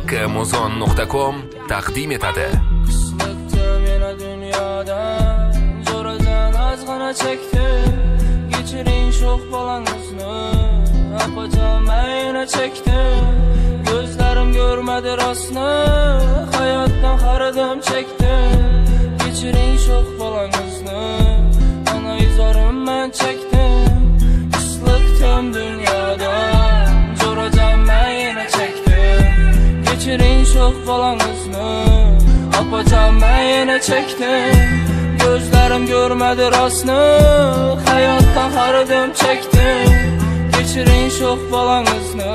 kmuzon.com taqdim etadi. Qismatdim yana dunyodan, zo'radan azg'ana chekdim. Kechiring sho'x bolangizni, apajon men yana chekdim. Ko'zlarim ko'rmadi rostni, hayotdan xaridim chekdim. Kechiring sho'x bolangizni, ana izorim men chekdim. Qismatdim dunyodan, zo'radan men yana chekdim. Kechiring sho'x bolangizni, apajon men yana chekdim. Gözlerim görmedi rastni, hayotdan xaridim chekdim. Kechiring sho'x bolangizni,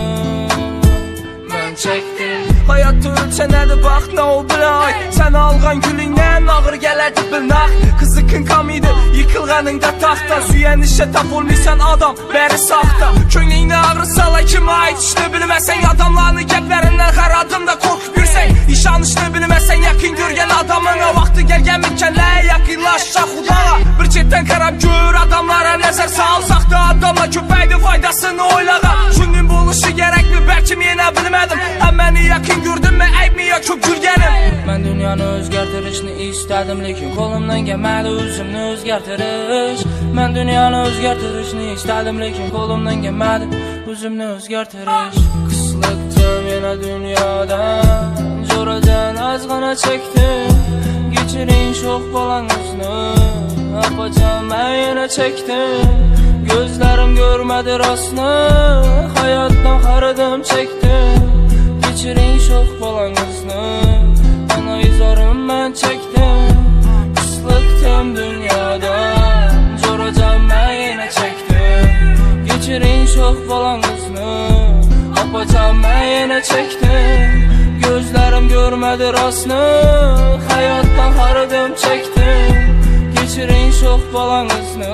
men chekdim. Hayatda ölçenedi baxtna o bilan, sen alğan gülündən ağır gələrdi bilnaq. Qızıqın kamidi, yıkılğanında taxta, süyənişə tap olmuysan adam, bəri saxta. Könlüyünə ağrı sala kimi ait işini bilməsən, adamlarını gəplərindən xaradımda qorxub yürsən. İşanışını bilməsən, yakın görgən adamına vaxtı gəlgəminkənlə yakınlaşacaq xudağa. Bir çetdən qarab gör adamlara nəzər salsaq da, adamla köpəkdi faydasını oylağa. Şunun bu oluşu gərəkli, bəlkə yenə bilmədim. Həm məni yakın gördün mü, ayb mi ya köp gülgənim? Ben dünyanı özgərtirişini istedim, lekin kolumdan gəlmədi özümni özgərtiriş. Ben dünyanı özgərtirişini istedim, lekin kolumdan gəlmədi özümni özgərtiriş. Qıslıqdım yana dünyadan, zo'radan azg'ana chekdim. Kechiring sho'x bolangizni, apajon men yana chekdim. Gözlerim görmedi rostni, hayotdan xaridim chekdim. Kechiring sho'x bolangizni, ana izorim men chekdim. Qisliqdim dunyodan, zo'rajon men yana chekdim. Kechiring sho'x bolangizni, apajon men yana chekdim. Gözlerim görmedi rostni, hayotdan xaridim chekdim. Kechiring sho'x bolangizni,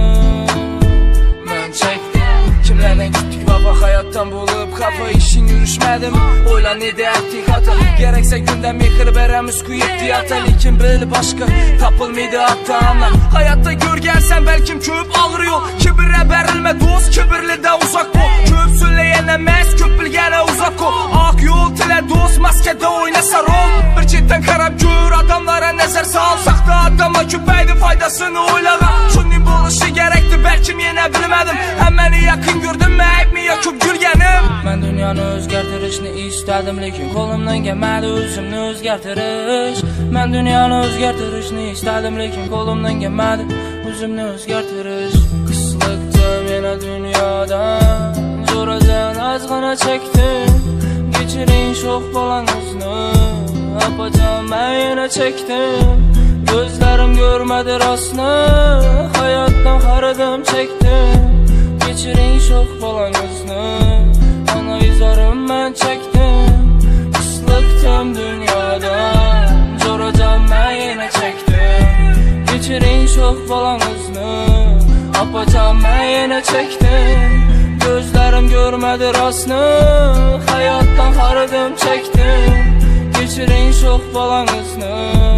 men chekdim. Kimlerden gittik baba hayattan bulup kafa işin yürüşmedim. Oyla ne de ettik hata, gerekse günden mekir beremiz kuyup diyata. Lekin bil başka tapılmaydı hatta anla. Hayatta gör gelsen belkim köp ağır yol. Kibire berilme dost, kibirli de uzak bol. Köp söyleyene mes, köp bilgene uzak ol. Ak yol tile dost, maskede oynasa rol. Bir cidden karab gör adamlara nezer salsak da, adamla köpeydi faydasını oylağa. Şunun bu oluşu gerekti belkim yine bilmedim. Hem beni yakın gördün mü, ayb mi ya köp gülgenim? Ben dünyanı özgərtirişini istedim, lekin kolumdan gəlmədi özümni özgərtiriş. Ben dünyanı özgərtirişini istedim, lekin kolumdan gəlmədi özümni özgərtiriş. Qıslıqdım yana dünyadan, zo'radan azg'ana chekdim. Kechiring sho'x bolangizni, apajon men yana chekdim. Gözlerim görmedi rostni, hayotdan xaridim chekdim. Kechiring sho'x bolangizni, ana izorim men chekdim. Qisliqdim dunyodan, zo'rajon men yana chekdim. Kechiring sho'x bolangizni, apajon men yana chekdim. Gözlerim görmedi rostni, hayotdan xaridim chekdim. Kechiring sho'x bolangizni,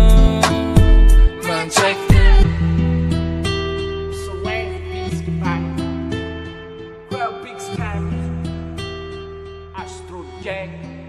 men chekdim. Astro Gang.